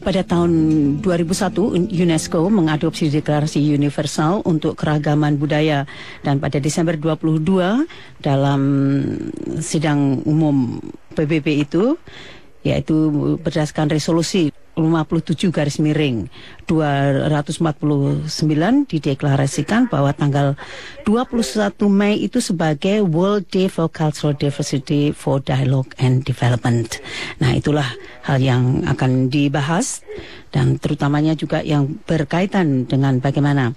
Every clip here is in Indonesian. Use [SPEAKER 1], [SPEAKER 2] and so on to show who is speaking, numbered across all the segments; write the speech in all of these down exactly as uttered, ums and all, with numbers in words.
[SPEAKER 1] Pada tahun dua ribu satu, UNESCO mengadopsi Deklarasi Universal untuk Keragaman Budaya, dan pada Desember dua puluh dua dalam sidang umum P B B itu, yaitu berdasarkan resolusi lima puluh tujuh garis miring dua ratus empat puluh sembilan dideklarasikan bahwa tanggal dua puluh satu Mei itu sebagai World Day for Cultural Diversity for Dialogue and Development. Nah, itulah hal yang akan dibahas, dan terutamanya juga yang berkaitan dengan bagaimana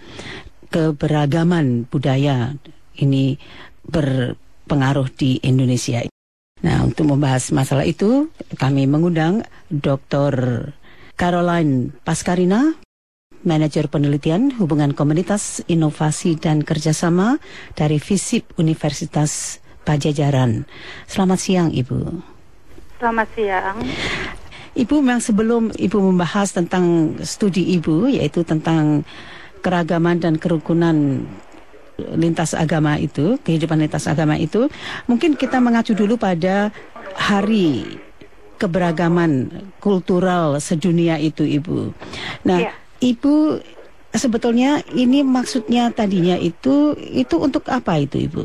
[SPEAKER 1] keberagaman budaya ini berpengaruh di Indonesia. Nah, untuk membahas masalah itu, kami mengundang Doktor Caroline Pascarina, Manajer Penelitian Hubungan Komunitas, Inovasi dan Kerjasama dari FISIP Universitas Pajajaran. Selamat siang, Ibu.
[SPEAKER 2] Selamat siang.
[SPEAKER 1] Ibu, memang sebelum Ibu membahas tentang studi Ibu, yaitu tentang keragaman dan kerukunan lintas agama itu, kehidupan lintas agama itu, mungkin kita mengacu dulu pada Hari Keberagaman Kultural Sedunia itu, Ibu. Nah, ya. Ibu, sebetulnya ini maksudnya tadinya itu itu untuk apa itu, Ibu?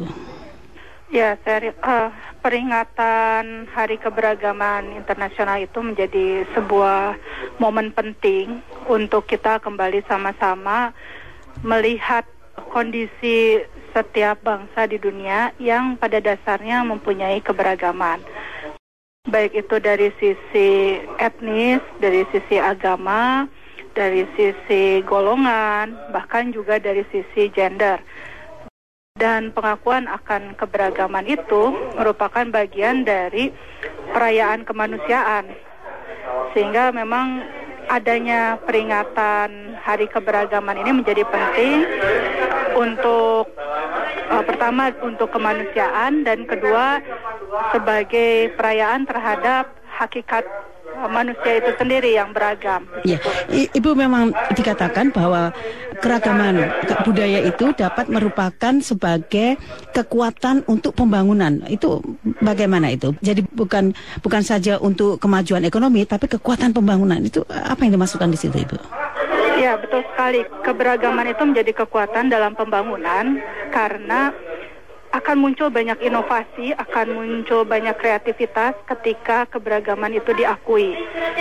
[SPEAKER 2] Ya, seri, uh, peringatan Hari Keberagaman Internasional itu menjadi sebuah momen penting untuk kita kembali sama-sama melihat kondisi setiap bangsa di dunia yang pada dasarnya mempunyai keberagaman. Baik itu dari sisi etnis, dari sisi agama, dari sisi golongan, bahkan juga dari sisi gender. Dan pengakuan akan keberagaman itu merupakan bagian dari perayaan kemanusiaan. Sehingga memang adanya peringatan Hari Keberagaman ini menjadi penting untuk uh, pertama untuk kemanusiaan, dan kedua sebagai perayaan terhadap hakikat uh, manusia itu sendiri yang beragam.
[SPEAKER 1] Ya, Ibu, memang dikatakan bahwa keragaman budaya itu dapat merupakan sebagai kekuatan untuk pembangunan. Itu bagaimana itu? Jadi bukan bukan saja untuk kemajuan ekonomi, tapi kekuatan pembangunan. Itu apa yang dimasukkan di situ, Ibu?
[SPEAKER 2] Ya, betul sekali. Keberagaman itu menjadi kekuatan dalam pembangunan karena akan muncul banyak inovasi, akan muncul banyak kreativitas ketika keberagaman itu diakui.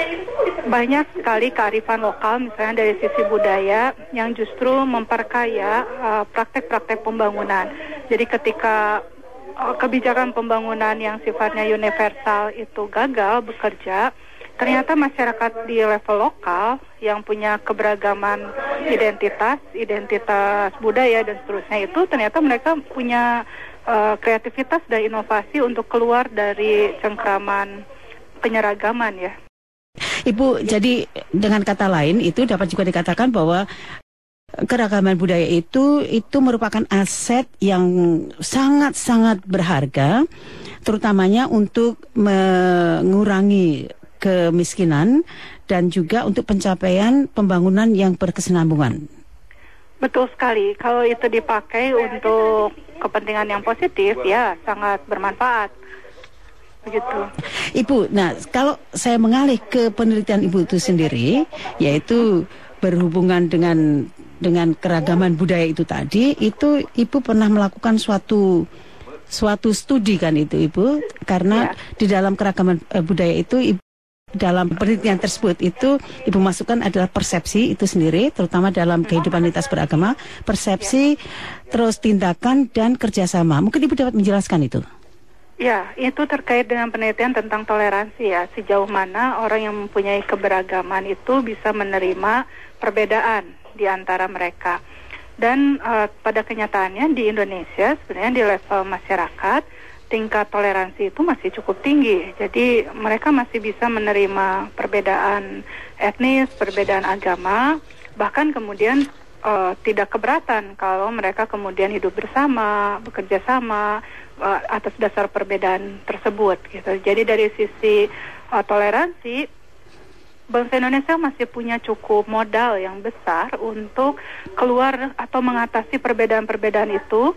[SPEAKER 2] Banyak sekali kearifan lokal, misalnya dari sisi budaya, yang justru memperkaya uh, praktek-praktek pembangunan. Jadi ketika uh, kebijakan pembangunan yang sifatnya universal itu gagal bekerja, ternyata masyarakat di level lokal yang punya keberagaman identitas, identitas budaya dan seterusnya itu, ternyata mereka punya uh, kreativitas dan inovasi untuk keluar dari cengkraman penyeragaman, ya.
[SPEAKER 1] Ibu, jadi dengan kata lain itu dapat juga dikatakan bahwa keragaman budaya itu itu merupakan aset yang sangat-sangat berharga, terutamanya untuk mengurangi kemiskinan dan juga untuk pencapaian pembangunan yang berkesinambungan.
[SPEAKER 2] Betul sekali. Kalau itu dipakai untuk kepentingan yang positif, ya sangat bermanfaat. Begitu.
[SPEAKER 1] Ibu, nah kalau saya mengalih ke penelitian Ibu itu sendiri, yaitu berhubungan dengan dengan keragaman budaya itu tadi, itu Ibu pernah melakukan suatu suatu studi kan itu, Ibu, karena ya, di dalam keragaman uh, budaya itu Ibu, dalam penelitian tersebut itu Ibu masukkan adalah persepsi itu sendiri, terutama dalam kehidupan lintas beragama, persepsi, terus tindakan dan kerjasama. Mungkin Ibu dapat menjelaskan itu?
[SPEAKER 2] Ya, itu terkait dengan penelitian tentang toleransi, ya. Sejauh mana orang yang mempunyai keberagaman itu bisa menerima perbedaan di antara mereka. Dan uh, pada kenyataannya di Indonesia sebenarnya di level masyarakat tingkat toleransi itu masih cukup tinggi. Jadi mereka masih bisa menerima perbedaan etnis, perbedaan agama, bahkan kemudian uh, tidak keberatan kalau mereka kemudian hidup bersama, bekerja sama uh, atas dasar perbedaan tersebut gitu. Jadi dari sisi uh, toleransi, bangsa Indonesia masih punya cukup modal yang besar untuk keluar atau mengatasi perbedaan-perbedaan itu,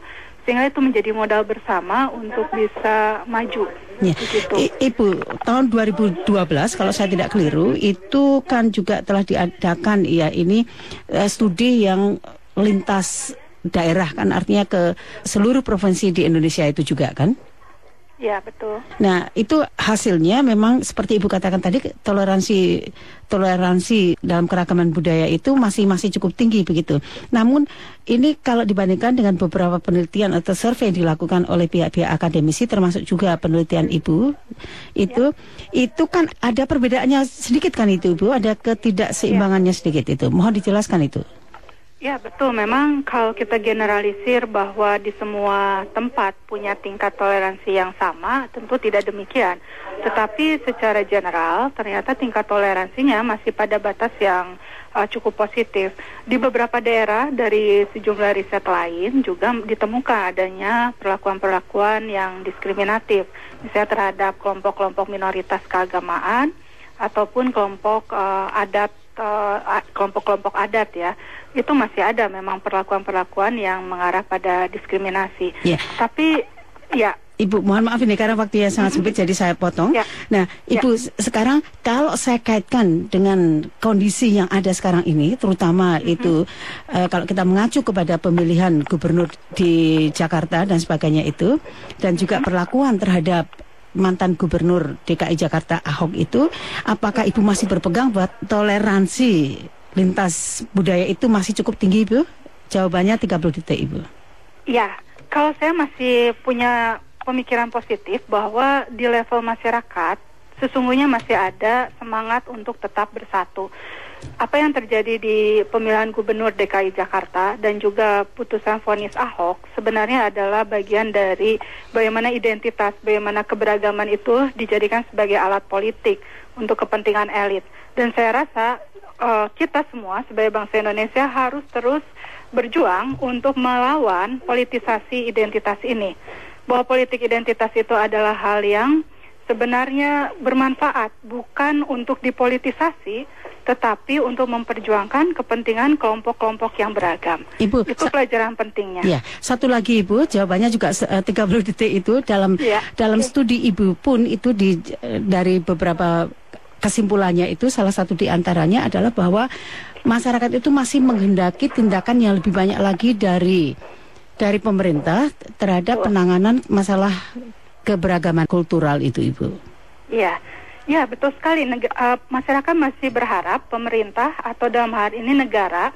[SPEAKER 2] sehingga itu menjadi modal bersama untuk bisa maju.
[SPEAKER 1] Ya. I- Ibu, tahun dua ribu dua belas kalau saya tidak keliru itu kan juga telah diadakan ya ini uh, studi yang lintas daerah kan, artinya ke seluruh provinsi di Indonesia itu juga kan?
[SPEAKER 2] Ya, betul.
[SPEAKER 1] Nah, itu hasilnya memang seperti Ibu katakan tadi, toleransi toleransi dalam keragaman budaya itu masih masih cukup tinggi begitu. Namun ini kalau dibandingkan dengan beberapa penelitian atau survei yang dilakukan oleh pihak-pihak akademisi termasuk juga penelitian Ibu itu ya. Itu kan ada perbedaannya sedikit kan itu Ibu, ada ketidakseimbangannya ya. sedikit itu. Mohon dijelaskan itu.
[SPEAKER 2] Ya, betul. Memang kalau kita generalisir bahwa di semua tempat punya tingkat toleransi yang sama, tentu tidak demikian. Tetapi secara general, ternyata tingkat toleransinya masih pada batas yang uh, cukup positif. Di beberapa daerah dari sejumlah riset lain juga ditemukan adanya perlakuan-perlakuan yang diskriminatif, misalnya terhadap kelompok-kelompok minoritas keagamaan ataupun kelompok uh, adat, uh, kelompok-kelompok adat ya. Itu masih ada memang perlakuan-perlakuan yang mengarah pada diskriminasi.
[SPEAKER 1] Yeah.
[SPEAKER 2] Tapi ya,
[SPEAKER 1] Ibu, mohon maaf ini karena waktunya sangat sempit, mm-hmm. jadi saya potong. Yeah. Nah, Ibu yeah. sekarang kalau saya kaitkan dengan kondisi yang ada sekarang ini, terutama mm-hmm. itu uh, kalau kita mengacu kepada pemilihan gubernur di Jakarta dan sebagainya itu, dan juga mm-hmm. perlakuan terhadap mantan gubernur D K I Jakarta Ahok itu, apakah Ibu masih berpegang buat toleransi lintas budaya itu masih cukup tinggi, Ibu? Jawabannya tiga puluh detik, Ibu.
[SPEAKER 2] Ya, kalau saya masih punya pemikiran positif bahwa di level masyarakat sesungguhnya masih ada semangat untuk tetap bersatu. Apa yang terjadi di pemilihan gubernur D K I Jakarta dan juga putusan vonis Ahok sebenarnya adalah bagian dari bagaimana identitas, bagaimana keberagaman itu dijadikan sebagai alat politik untuk kepentingan elit. Dan saya rasa Uh, kita semua sebagai bangsa Indonesia harus terus berjuang untuk melawan politisasi identitas ini. Bahwa politik identitas itu adalah hal yang sebenarnya bermanfaat, bukan untuk dipolitisasi, tetapi untuk memperjuangkan kepentingan kelompok-kelompok yang beragam.
[SPEAKER 1] Ibu,
[SPEAKER 2] itu pelajaran pentingnya.
[SPEAKER 1] Ya, satu lagi Ibu, jawabannya juga uh, tiga puluh detik itu dalam ya. dalam studi Ibu pun itu di uh, dari beberapa kesimpulannya itu salah satu di antaranya adalah bahwa masyarakat itu masih menghendaki tindakan yang lebih banyak lagi dari dari pemerintah terhadap penanganan masalah keberagaman kultural itu, Ibu. Iya,
[SPEAKER 2] ya betul sekali. Neg- uh, masyarakat masih berharap pemerintah atau dalam hal ini negara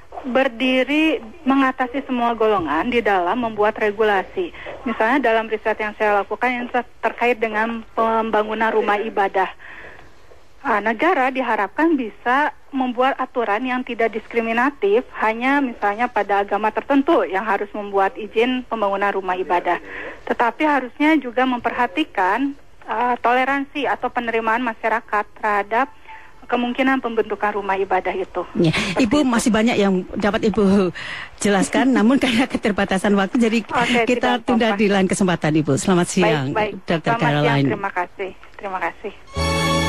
[SPEAKER 2] berdiri mengatasi semua golongan di dalam membuat regulasi. Misalnya dalam riset yang saya lakukan yang ter- terkait dengan pembangunan rumah ibadah. Nah, negara diharapkan bisa membuat aturan yang tidak diskriminatif hanya misalnya pada agama tertentu yang harus membuat izin pembangunan rumah ibadah. Tetapi harusnya juga memperhatikan uh, toleransi atau penerimaan masyarakat terhadap kemungkinan pembentukan rumah ibadah itu.
[SPEAKER 1] Ya, Ibu itu. Masih banyak yang dapat Ibu jelaskan, namun karena keterbatasan waktu, jadi okay, kita tunda di lain kesempatan, Ibu. Selamat siang,
[SPEAKER 2] baik, baik.
[SPEAKER 1] Dokter
[SPEAKER 2] Selamat
[SPEAKER 1] Caroline.
[SPEAKER 2] Siang, terima kasih. Terima kasih.